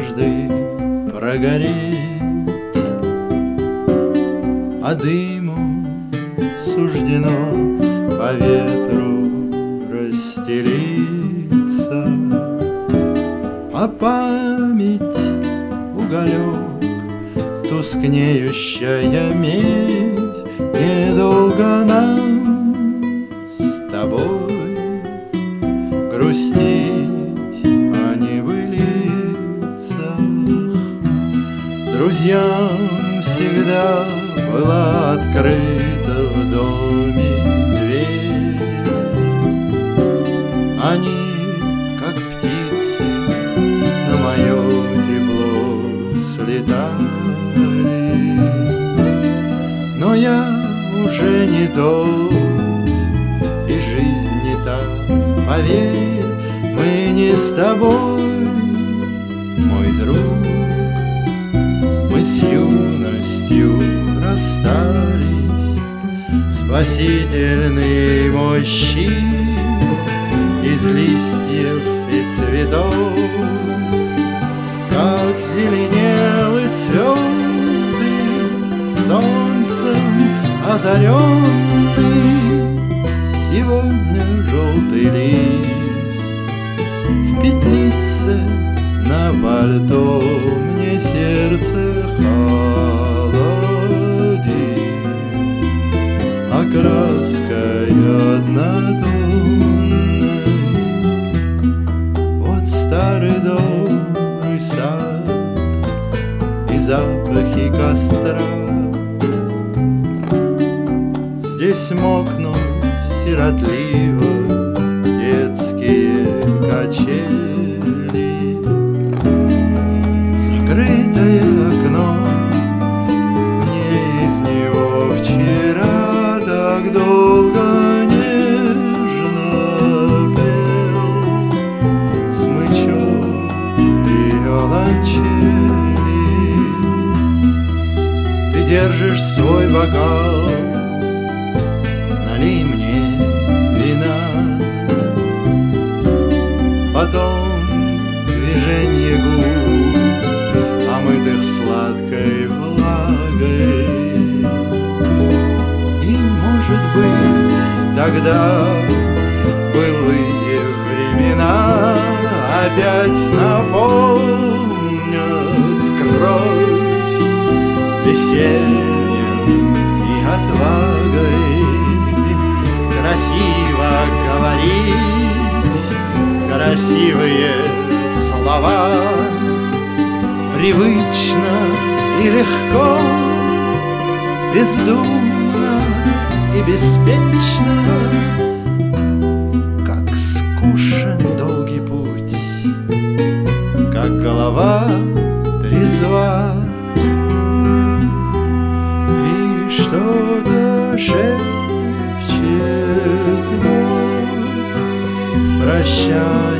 однажды прогореть, а дыму суждено по ветру расстелиться, а память уголек, тускнеющая медь, недолго нам с тобой грустить о небылицах. Друзьям всегда была открыта в доме дверь. Они, как птицы, на мое тепло слетали, но я уже не тот, и жизнь не та. Поверь, мы не с тобой, мой друг. Мы с юностью расстались, спасительный мой щит из листьев и цветов. Как зеленел и цветы, солнцем озаренный, сегодня желтый лист в петлице на пальто мне сердце холодит, окраской однотонной. Вот старый добрый сад и запахи костра. Здесь мокнут сиротливо детские качели. Закрытое окно, мне из него вчера так долго нежно пел смычок виолончели. Ты держишь свой бокал, налей мне вина, потом движение губ, омытых сладкой влагой. И, может быть, тогда былые времена опять наполнят кровь весельем и отвагой. Красиво говорить красивые слова, привычно и легко, бездумно и беспечно. Как скучен долгий путь, как голова трезва, и что-то шепчет вновь в прощанье